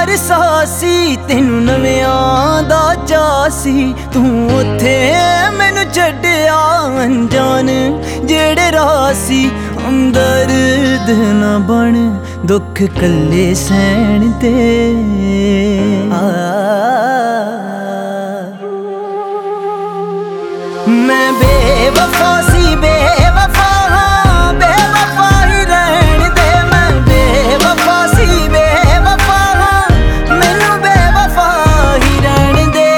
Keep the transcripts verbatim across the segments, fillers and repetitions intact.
सासी तेनू नवियां दा चासी तू उत्थे मैनू छड्डिया अनजान जेड़े रासी हमदर्द ना बन दुख कल्ले सहन ते आ मैं बेवफा सी बेवफा हाँ बेवफा ही रहन दे मैं बेवफा सी बेवफा हाँ मैनू बेवफा ही रहन दे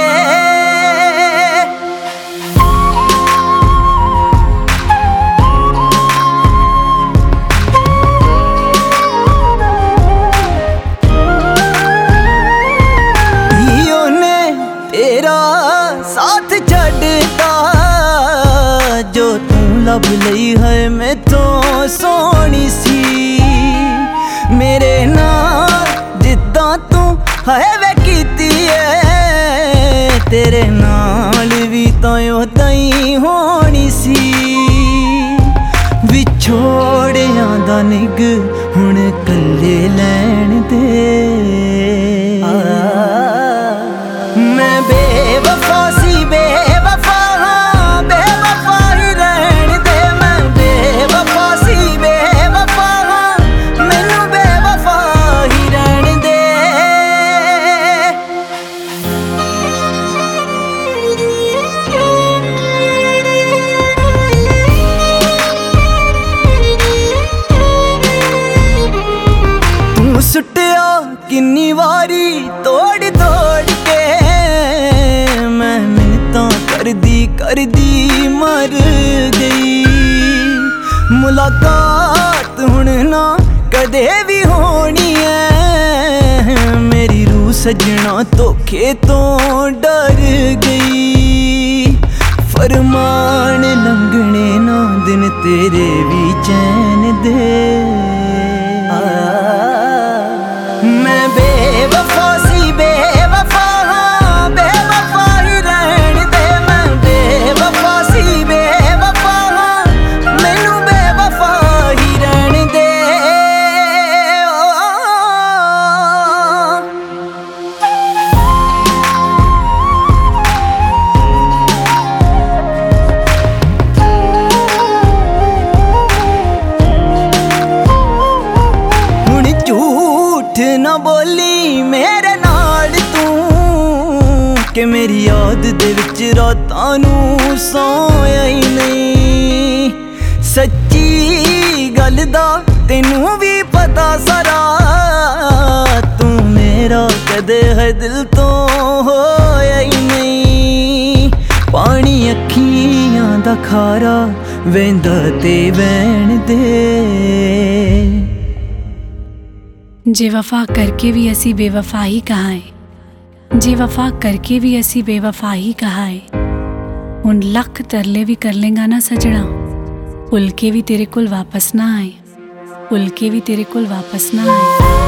ने तेरा साथ छड्डता जो तू लब लई है मैं तो सोनी सी मेरे नाल जिद्दां तू है वे कीती है तेरे नाल भी तो उदां ही होनी सी विछोड़ियां दा निग हुण कल्ले लैण दे आ, मैं बेवफा सी बेवफा हाँ बेवफा ही रहन दे मैं बेवफा सी बेवफा हाँ मैनू बेवफा ही रहन दे तू सुटिया किन्नी वारी तोड़ तोड़ के मैं मिन्नतां करदी करदी मर गई मुलाकात हुण ना कदे भी होनी है मेरी रूह सजना धोखे तो डर गई फरमान लंघने ना दिन तेरे भी चैन दे आ, मैं बेवफा सी बेवफा हाँ बेवफा ही रहन दे मैं बेवफा सी बेवफा हाँ मैनू बेवफा ही रहन दे हुण झूठ ना बोली मेरे नाल तू कि मेरी याद दे विच रातां नूं सोया ही नहीं सच्ची गल दा तेनू भी पता सारा तू मेरा कदे है दिल तो होया ही नहीं पानी अखियां दा खारा वेंदा ते वैण दे जे वफा करके भी असी बेवफा ही कहा है जे वफा करके भी असी बेवफा ही कहा है हुण लख तरले भी कर लेंगा ना सजना भुल के भी तेरे कोल वापस ना आए भुल के भी तेरे कोल वापस ना आए।